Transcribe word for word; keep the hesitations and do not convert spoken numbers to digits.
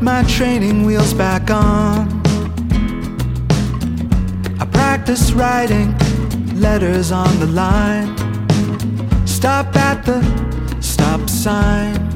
put my training wheels back on. I practice writing letters on the line. Stop at the stop sign.